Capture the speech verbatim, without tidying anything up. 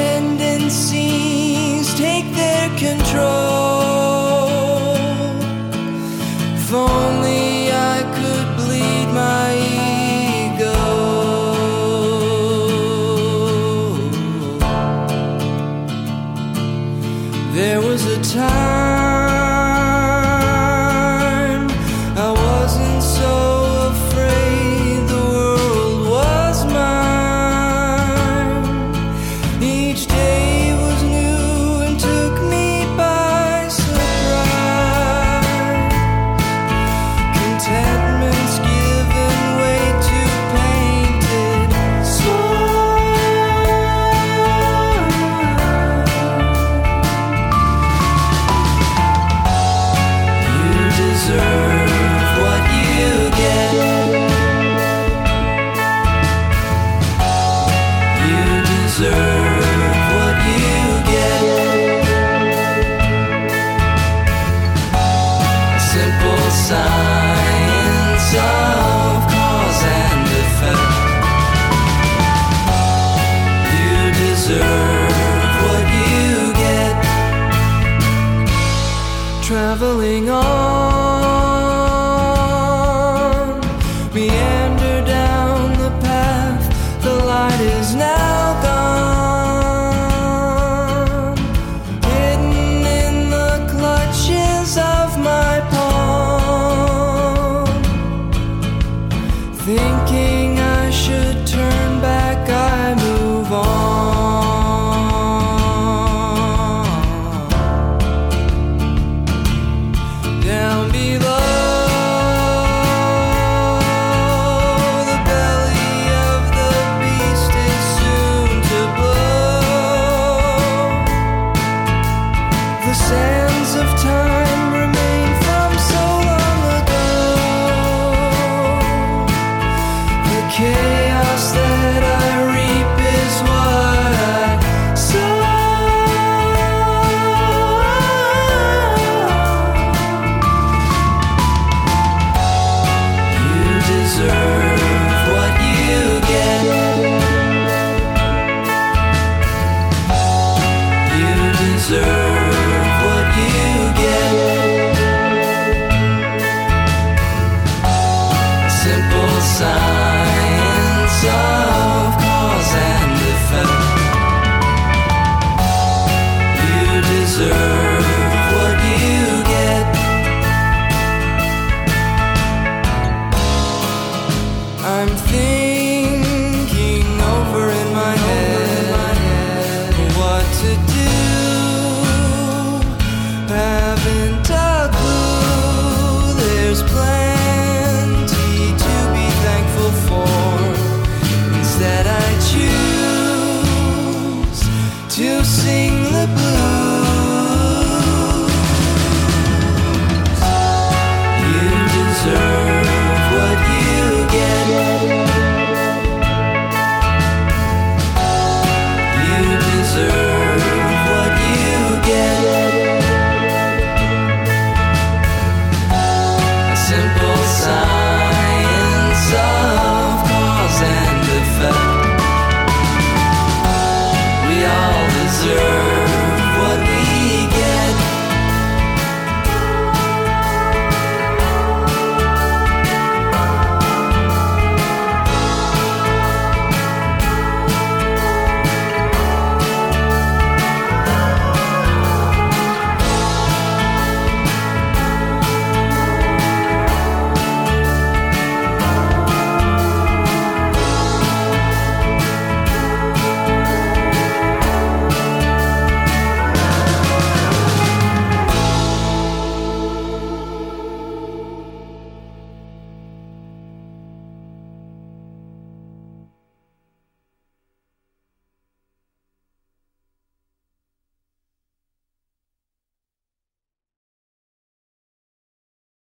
tendencies take their control. If only I could bleed my ego. There was a time I wasn't so afraid the world was mine. Each day was new and took me by surprise. Contentment's given way to painted smiles. You deserve what you get. You deserve what you get. A simple science of cause and effect. You deserve what you get. Traveling on, meander down the path, the light is now gone. Hidden in the clutches of my palm. Thinking I should turn back, I move on. Down below, the belly of the beast is soon to blow. The sands of time remain from so long ago. The chaos that I reap is what I sow. You deserve what you get. You deserve what you get. A simple science of cause and effect. You deserve what you get. I'm thinking over in my head what to do. Haven't a clue. There's plenty to be thankful for. Instead, I choose to sing the blues. You deserve what you get. You deserve what you get. A simple science of cause and effect. We all deserve